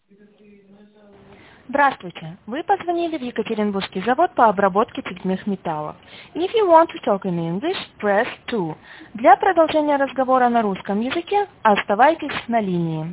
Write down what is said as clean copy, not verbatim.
Здравствуйте! Вы позвонили в Екатеринбургский завод по обработке цветных металлов. If you want to talk in English, press 2. Для продолжения разговора на русском языке оставайтесь на линии.